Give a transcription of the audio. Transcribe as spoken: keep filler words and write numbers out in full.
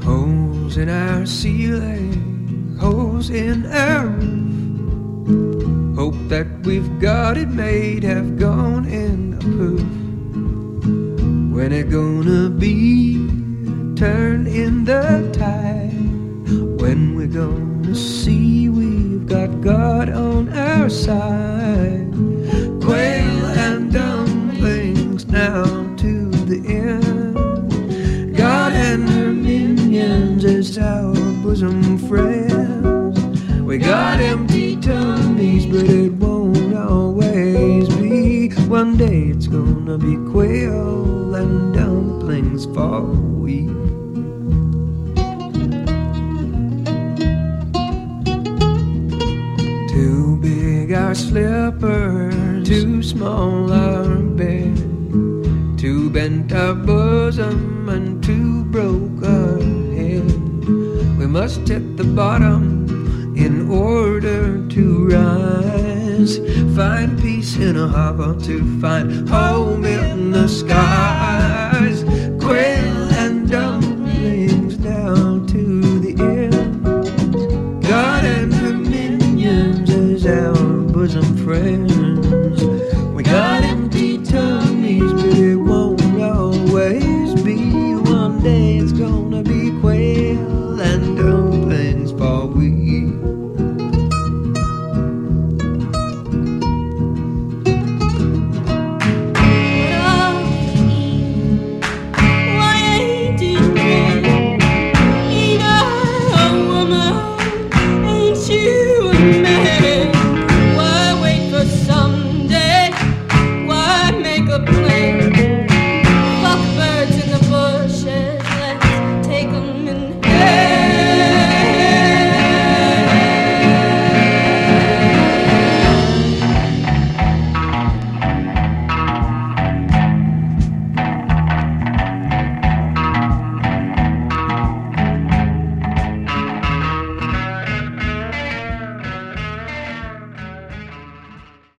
Holes in our ceiling, holes in our roof. Hope that we've got it made have gone in the poof. When it gonna be turn in the tide? When we're gonna see we've got God on our side? Quail and dumplings now to the end. God and her minions is our bosom friends. We got empty tummies, but it won't always be. One day it's gonna be quail and dumplings for we. Too big our slippers, too small our bed, too bent our bosom and too broke our head. We must hit the bottom in order to rise. Find peace in a harbor to find home in the skies. Quail